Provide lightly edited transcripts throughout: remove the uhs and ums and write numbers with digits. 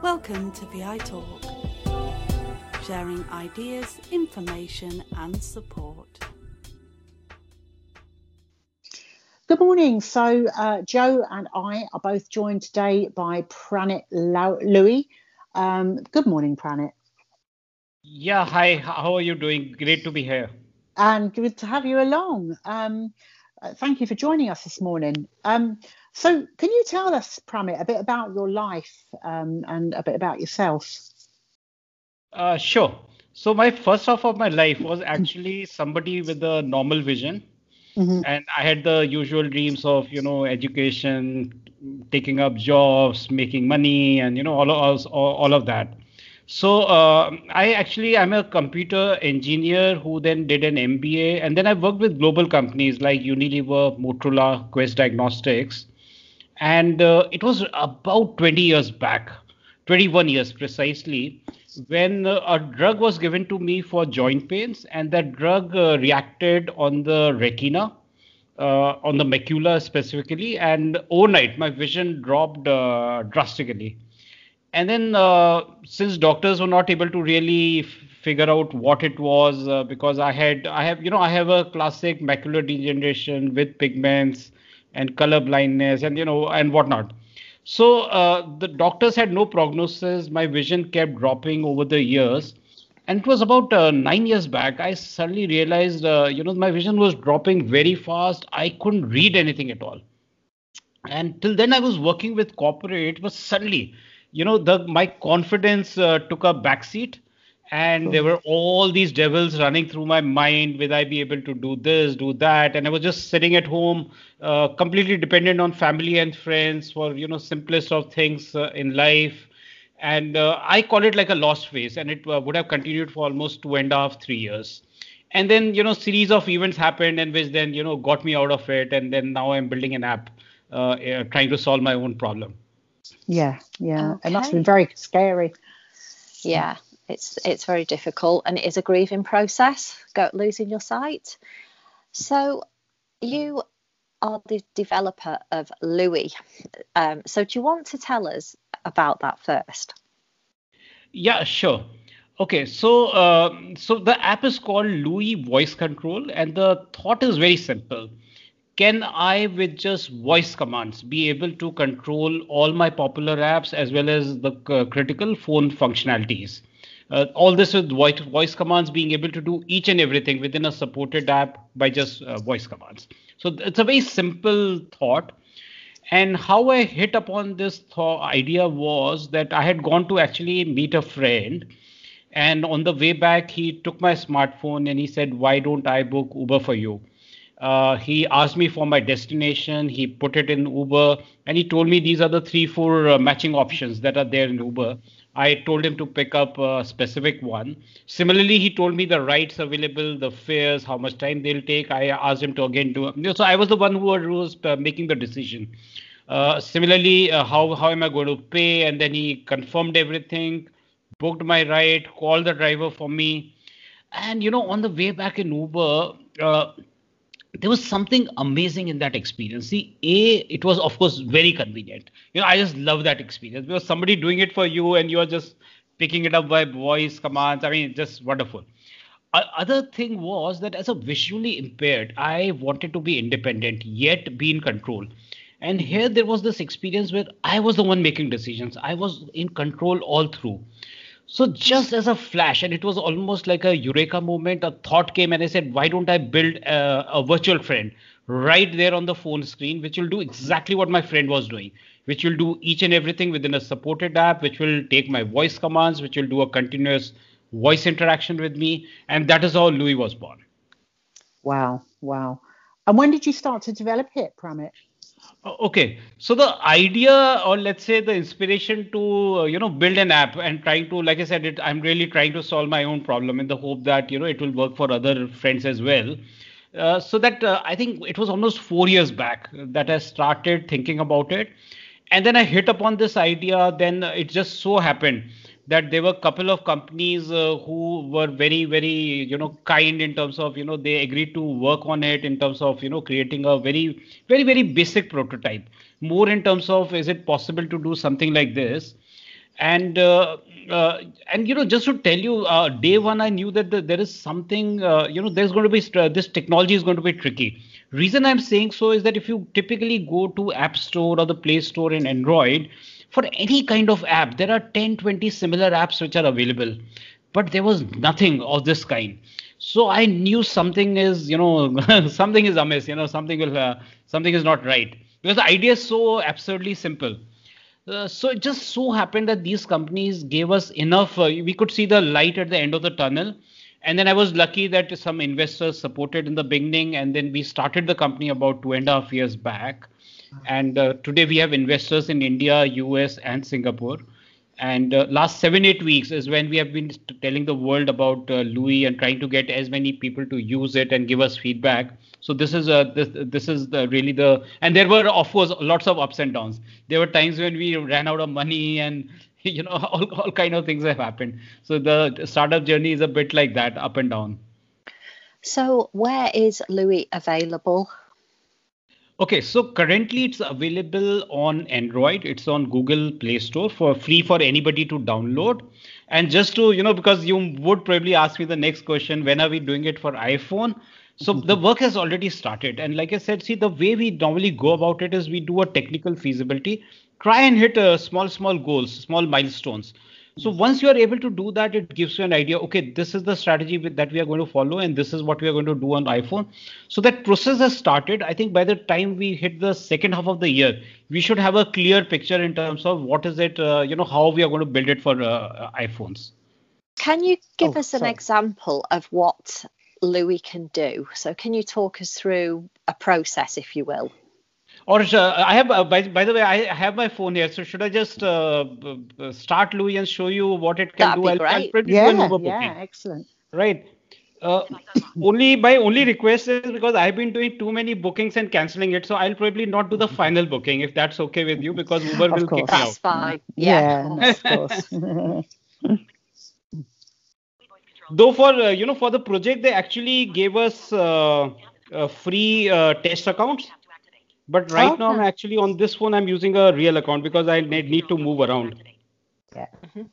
Welcome to VI Talk, sharing ideas, information and support. Good morning. So Joe and I are both joined today by Pranit Louis. Good morning, Pranit. Yeah, hi. How are you doing? Great to be here. And good to have you along. Thank you for joining us this morning. So can you tell us, Pranit, a bit about your life and a bit about yourself? Sure. So my first half of my life was actually somebody with a normal vision. Mm-hmm. And I had the usual dreams of, education, taking up jobs, making money, and, all of that. So I'm a computer engineer who then did an MBA. And then I worked with global companies like Unilever, Motorola, Quest Diagnostics. And it was about 20 years back, 21 years precisely, when a drug was given to me for joint pains, and that drug reacted on the retina, on the macula specifically, and overnight my vision dropped drastically. And then, since doctors were not able to really figure out what it was, because I have a classic macular degeneration with pigments and color blindness, and whatnot. So the doctors had no prognosis. My vision kept dropping over the years, and it was about 9 years back. I suddenly realized, my vision was dropping very fast. I couldn't read anything at all. And till then I was working with corporate, but suddenly, the my confidence took a backseat, and there were all these devils running through my mind. Will I be able to do this, do that? And I was just sitting at home, completely dependent on family and friends for simplest of things in life. And I call it like a lost phase, and it would have continued for almost 2.5, 3 years. And then series of events happened, and which then got me out of it. And then now I'm building an app, trying to solve my own problem. Yeah. Okay. It must have been very scary. Yeah, it's very difficult, and it is a grieving process, losing your sight. So you are the developer of Louis. So do you want to tell us about that first? Yeah, sure. Okay, so the app is called Louis Voice Control, and the thought is very simple. Can I, with just voice commands, be able to control all my popular apps as well as the critical phone functionalities? All this with voice commands, being able to do each and everything within a supported app by just voice commands. So it's a very simple thought. And how I hit upon this idea was that I had gone to actually meet a friend. And on the way back, he took my smartphone and he said, "Why don't I book Uber for you?" He asked me for my destination. He put it in Uber, and he told me these are the 3, 4 matching options that are there in Uber. I told him to pick up a specific one. Similarly, he told me the rides available, the fares, how much time they'll take. I asked him to again do. So I was the one who was making the decision. Similarly, how am I going to pay? And then he confirmed everything, booked my ride, called the driver for me. And on the way back in Uber, there was something amazing in that experience. See, it was of course very convenient. I just love that experience because somebody doing it for you and you're just picking it up by voice commands. I mean, just wonderful. Other thing was that as a visually impaired, I wanted to be independent yet be in control. And here there was this experience where I was the one making decisions. I was in control all through. So just as a flash, and it was almost like a eureka moment, a thought came and I said, why don't I build a virtual friend right there on the phone screen, which will do exactly what my friend was doing, which will do each and everything within a supported app, which will take my voice commands, which will do a continuous voice interaction with me. And that is how Louis was born. Wow. And when did you start to develop it, Pranit? Okay, so the idea, or let's say the inspiration to build an app and trying to, like I said, I'm really trying to solve my own problem in the hope that it will work for other friends as well. So that I think it was almost 4 years back that I started thinking about it, and then I hit upon this idea. Then it just so happened that there were a couple of companies who were very, very, kind in terms of, they agreed to work on it in terms of, creating a very, very, very basic prototype, more in terms of, is it possible to do something like this? And just to tell you, day one I knew that there is something, there's going to be this technology is going to be tricky. Reason I'm saying so is that if you typically go to App Store or the Play Store in Android, for any kind of app, there are 10-20 similar apps which are available, but there was nothing of this kind. So I knew something is, something is amiss, something is not right, because the idea is so absurdly simple. So it just so happened that these companies gave us enough. We could see the light at the end of the tunnel. And then I was lucky that some investors supported in the beginning. And then we started the company about 2.5 years back. And today we have investors in India, US, and Singapore. And last 7-8 weeks is when we have been telling the world about Louis and trying to get as many people to use it and give us feedback. So this is really the, and there were of course lots of ups and downs. There were times when we ran out of money, and all kind of things have happened. So the startup journey is a bit like that, up and down. So where is Louis available? Okay, so currently it's available on Android. It's on Google Play Store for free for anybody to download. And just to, because you would probably ask me the next question, when are we doing it for iPhone? So the work has already started. And like I said, see, the way we normally go about it is we do a technical feasibility, try and hit small goals, small milestones. So once you are able to do that, it gives you an idea, okay, this is the strategy that we are going to follow, and this is what we are going to do on iPhone. So that process has started. I think by the time we hit the second half of the year, we should have a clear picture in terms of what is it, how we are going to build it for iPhones. Can you give us an example of what Louis can do? So can you talk us through a process, if you will? Or I have, by the way, I have my phone here. So should I just start Louis and show you what it can do? That'd be great. Yeah, excellent. Right. My only request is because I've been doing too many bookings and canceling it. So I'll probably not do the final booking, if that's okay with you, because Uber will kick me out. That's fine. Yeah, of course. Though for the project, they actually gave us free test accounts. But right now, I'm actually on this phone, I'm using a real account because I need to move around. Yeah.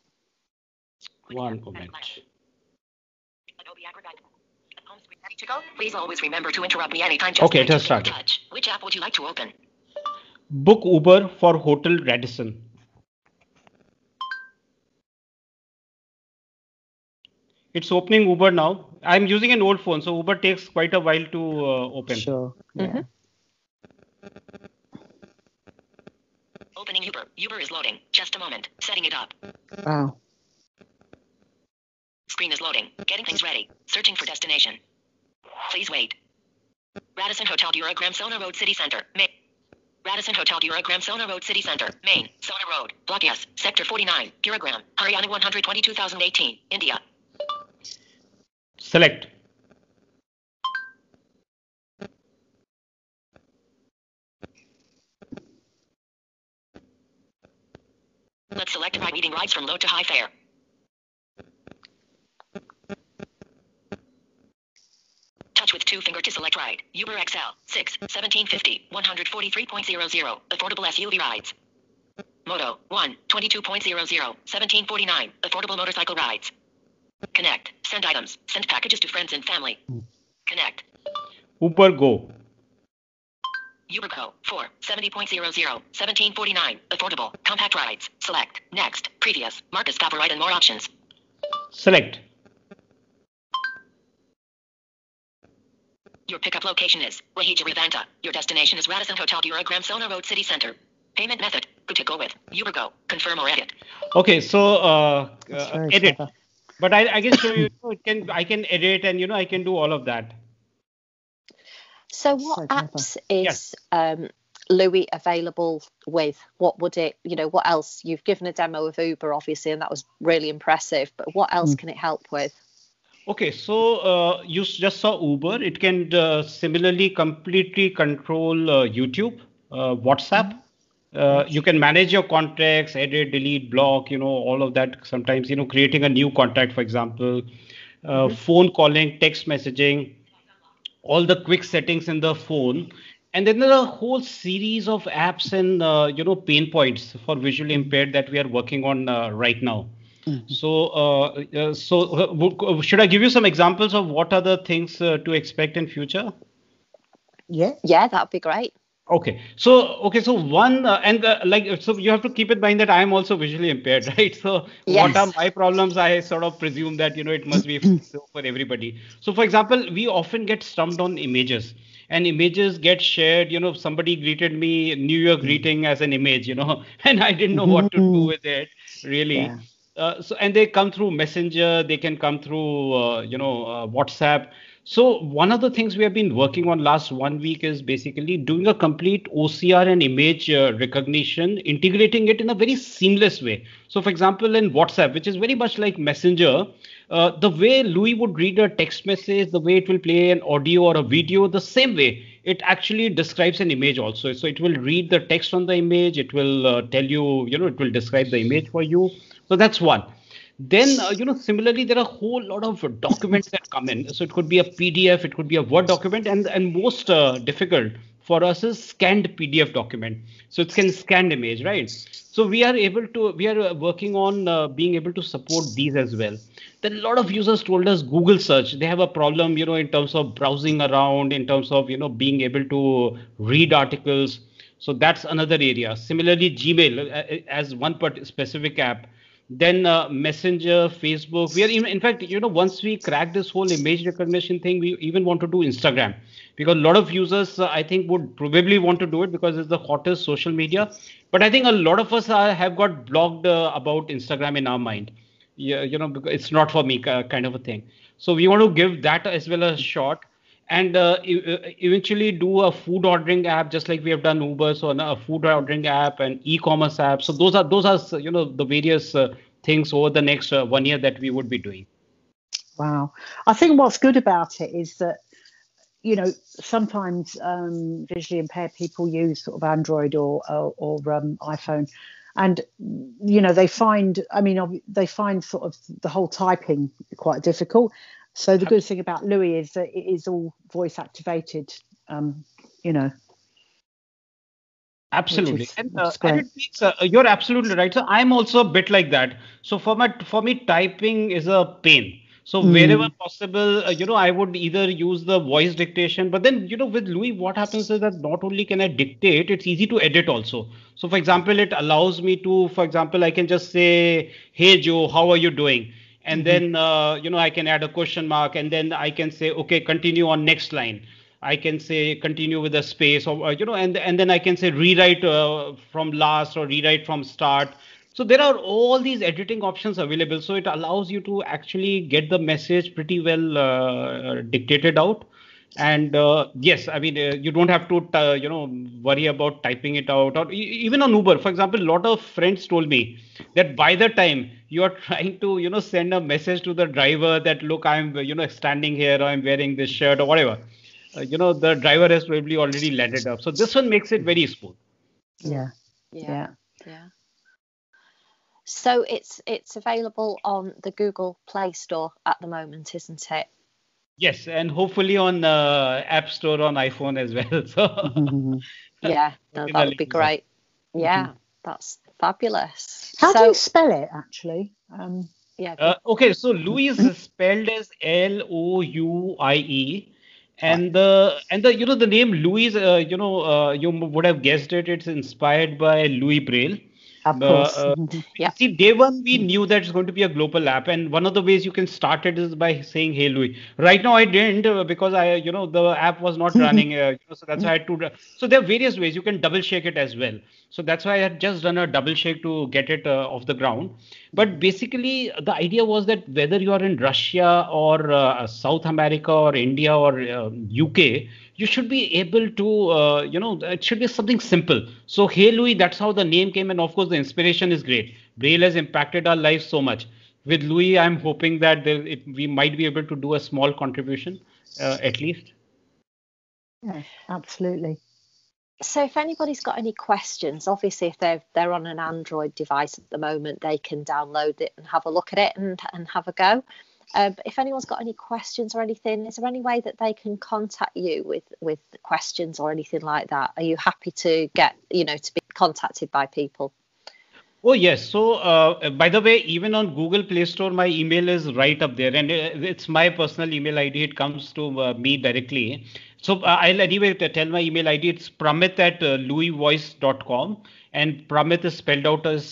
One moment. To go, please always remember to interrupt me anytime. Okay, it has started. Which app would you like to open? Book Uber for Hotel Radisson. It's opening Uber now. I'm using an old phone, so Uber takes quite a while to open. Sure. Yeah. Opening Uber. Uber is loading. Just a moment. Setting it up. Wow. Screen is loading. Getting things ready. Searching for destination. Please wait. Radisson Hotel Dura Gramsona Road City Center, Maine. Radisson Hotel Dura Gramsona Road City Center, Maine. Sona Road, Block S, Sector 49, Gurugram, Haryana 122,018, India. Select. Let's select ride meeting rides from low to high fare. Touch with 2 finger to select ride. Uber XL, 6, 1750, 143.00, affordable SUV rides. Moto, 1, 22.00, 1749, affordable motorcycle rides. Connect, send items, send packages to friends and family. Connect. Uber Go. Uber Go, 4, 70.00, 1749, affordable, compact rides. Select, next, previous, Marcus stop or ride and more options. Select. Your pickup location is Wahija Rivanta. Your destination is Radisson Hotel Dura Gramsona Road City Center. Payment method, who to go with, Uber Go, confirm or edit. Okay, so edit. Clever. But I can show you, I can edit and I can do all of that. So what apps is Louis available with? What would it, what else? You've given a demo of Uber, obviously, and that was really impressive. But what else can it help with? Okay, so you just saw Uber. It can similarly completely control YouTube, WhatsApp. You can manage your contacts, edit, delete, block, all of that. Sometimes, creating a new contact, for example, phone calling, text messaging, all the quick settings in the phone And then there are a whole series of apps and pain points for visually impaired that we are working on right now. Mhm. Should I give you some examples of what are the things to expect in future? Yeah. Yeah, that'd be great. So one and like so you have to keep in mind that I am also visually impaired, right? So what are Yes. my problems? I sort of presume that it must be so for everybody. So for example, we often get stumped on images, and images get shared. Somebody greeted me New Year greeting as an image, and I didn't know what to do Mhm. with it really. Yeah. And they come through Messenger, they can come through WhatsApp. So one of the things we have been working on last 1 week is basically doing a complete OCR and image recognition, integrating it in a very seamless way. So for example, in WhatsApp, which is very much like Messenger, the way Louis would read a text message, the way it will play an audio or a video, the same way it actually describes an image also. So it will read the text on the image, it will tell you, it will describe the image for you. So that's one. Then, similarly, there are a whole lot of documents that come in. So it could be a PDF, it could be a Word document, and most difficult for us is scanned PDF document. So it can scan image, right? So we are working on being able to support these as well. Then a lot of users told us Google search. They have a problem, in terms of browsing around, in terms of, being able to read articles. So that's another area. Similarly, Gmail as one specific app. Then Messenger, Facebook. We are even, in fact, once we crack this whole image recognition thing, we even want to do Instagram because a lot of users, I think, would probably want to do it because it's the hottest social media. But I think a lot of us have got blogged about Instagram in our mind. Yeah, because it's not for me, kind of a thing. So we want to give that as well a shot and eventually do a food ordering app just like we have done Uber, so a food ordering app and e-commerce app. So those are the various things over the next 1 year that we would be doing. Wow. I think what's good about it is that, sometimes visually impaired people use sort of Android or iPhone, and they find, they find sort of the whole typing quite difficult. So the good thing about Louis is that it is all voice activated. You know, Absolutely, and which is and great. it makes you're absolutely right. So I'm also a bit like that. So for me, typing is a pain. So wherever Mm. possible, I would either use the voice dictation, but then with Louis, what happens is that not only can I dictate, it's easy to edit also. So for example, it allows me to, for example, I can just say, "Hey Joe, how are you doing?" And Mhm. then I can add a question mark, and then I can say, "Okay, continue on next line." I can say continue with a space, or and then I can say rewrite from last or rewrite from start. So there are all these editing options available. So it allows you to actually get the message pretty well dictated out. And yes, I mean you don't have to worry about typing it out. Or even on Uber, for example, a lot of friends told me that by the time you are trying to send a message to the driver that look, I'm standing here, or I'm wearing this shirt or whatever, the driver has probably already landed up. So this one makes it very smooth. Yeah. Yeah. Yeah. Yeah. So it's available on the Google Play Store at the moment, isn't it? Yes, and hopefully on App Store on iPhone as well. So Mhm. Yeah, no, that would be great. Mhm. Yeah, that's fabulous. How do you So, spell it actually? yeah, go. Okay, so Louis is spelled as Louie, Right. and the the name Louis, you would have guessed it. It's inspired by Louis Braille. Of Uh, course. uh, Yeah. See, day one we knew that it's going to be a global app, and one of the ways you can start it is by saying "Hey Louis." Right now I didn't because the app was not running, so that's why I had to. So there are various ways you can double shake it as well. So that's why I had just done a double shake to get it off the ground. But basically, the idea was that whether you are in Russia or South America or India or UK, you should be able to, it should be something simple. So, Hey Louis, that's how the name came. And of course, the inspiration is great. Braille has impacted our lives so much. With Louis, I'm hoping that we might be able to do a small contribution, at least. Yeah, absolutely. So if anybody's got any questions, obviously if they're on an Android device at the moment, they can download it and have a look at it and have a go. If anyone's got any questions or anything, is there any way that they can contact you with questions or anything like that? Are you happy to get, to be contacted by people? Oh, yes. So, by the way, even on Google Play Store, my email is right up there, and it's my personal email ID. It comes to me directly. So, I'll anyway tell my email ID. It's pramit@louisvoice.com, and Pramit is spelled out as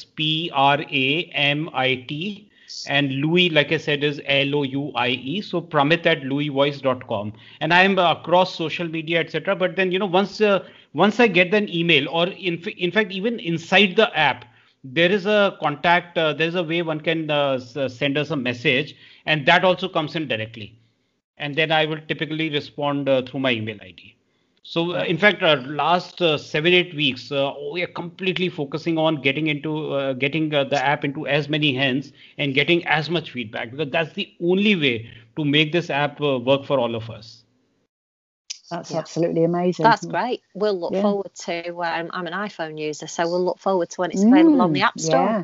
Pramit, and Louis, like I said, is Louie. So, pramit@louisvoice.com, and I'm across social media, etc. But then, once I get an email, or in fact, even inside the app, there is a contact, there's a way one can send us a message, and that also comes in directly. And then I will typically respond through my email ID. So in fact, last 7-8 weeks, we are completely focusing on getting the app into as many hands and getting as much feedback, because that's the only way to make this app work for all of us. That's absolutely amazing. That's great. We'll look forward to, I'm an iPhone user, so we'll look forward to when it's available on the App Store. Yeah,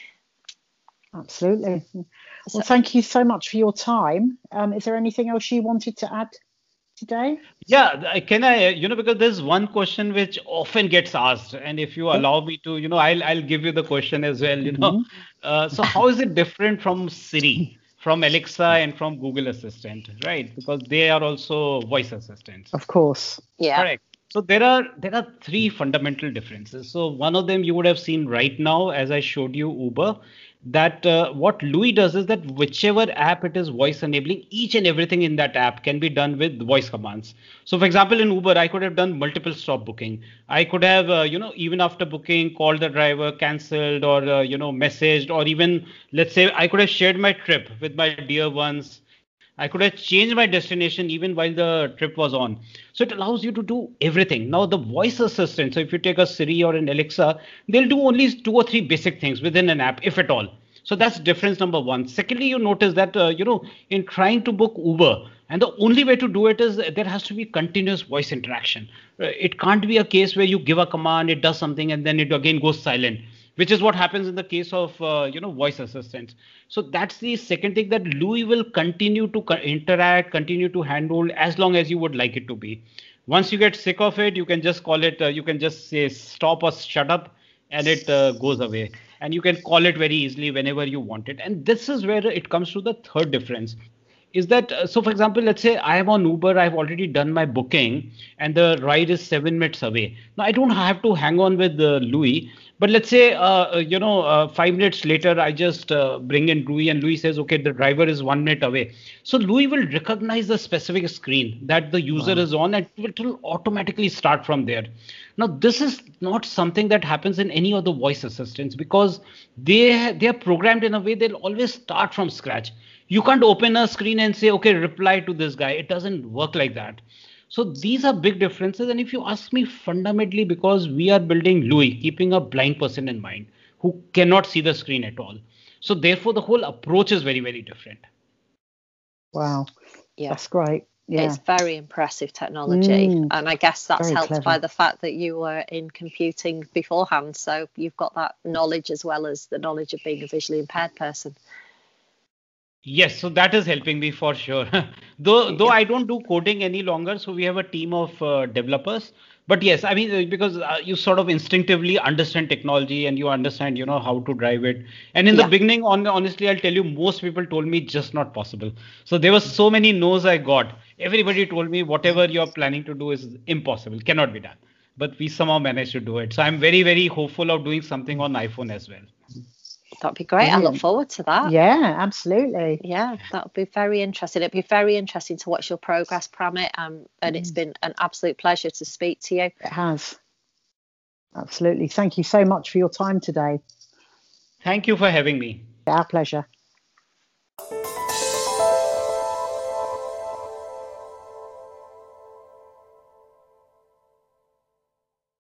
absolutely. Well, thank you so much for your time. Is there anything else you wanted to add today? Yeah, can I, because there's one question which often gets asked, and if you allow me to, I'll give you the question as well, so how is it different from Siri? From Alexa and from Google Assistant, right? Because they are also voice assistants. Of course. Yeah. Correct. So there are 3 fundamental differences. So one of them you would have seen right now, as I showed you Uber, that what Louis does is that whichever app it is voice enabling, each and everything in that app can be done with voice commands. So for example, in Uber, I could have done multiple stop booking. I could have, even after booking, called the driver, cancelled, or, messaged, or even, let's say, I could have shared my trip with my dear ones. I could have changed my destination even while the trip was on. So it allows you to do everything. Now, the voice assistant, so if you take a Siri or an Alexa, they'll do only 2 or 3 basic things within an app, if at all. So that's difference number one. Secondly, you notice that, in trying to book Uber, and the only way to do it is there has to be continuous voice interaction. It can't be a case where you give a command, it does something, and then it again goes silent, which is what happens in the case of, voice assistants. So that's the second thing, that Louis will continue to interact, continue to handle as long as you would like it to be. Once you get sick of it, you can just call it, you can just say stop or shut up, and it goes away. And you can call it very easily whenever you want it. And this is where it comes to the third difference. Is that, so for example, let's say I am on Uber, I've already done my booking, and the ride is 7 minutes away. Now, I don't have to hang on with Louis, but let's say, 5 minutes later, I just bring in Louis, and Louis says, okay, the driver is 1 minute away. So Louis will recognize the specific screen that the user is on, and it will automatically start from there. Now, this is not something that happens in any of the voice assistants, because they are programmed in a way they'll always start from scratch. You can't open a screen and say, okay, reply to this guy. It doesn't work like that. So these are big differences. And if you ask me, fundamentally, because we are building Louis, keeping a blind person in mind who cannot see the screen at all. So therefore, the whole approach is very, very different. Wow. Yeah. That's great. Yeah. It's very impressive technology. And I guess that's Very helped clever. by the fact that you were in computing beforehand. So you've got that knowledge as well as the knowledge of being a visually impaired person. Yes, so that is helping me for sure. Though I don't do coding any longer, so we have a team of developers. But yes, I mean, because you sort of instinctively understand technology, and you understand, how to drive it. And in the beginning, honestly, I'll tell you, most people told me just not possible. So there were so many no's I got. Everybody told me whatever you're planning to do is impossible, cannot be done. But we somehow managed to do it. So I'm very, very hopeful of doing something on iPhone as well. That'd be great. I look Brilliant. forward to that. Yeah, absolutely. Yeah, that would be very interesting. It'd be very interesting to watch your progress, Pramit. And it's been an absolute pleasure to speak to you. It has. Absolutely. Thank you so much for your time today. Thank you for having me. Our pleasure.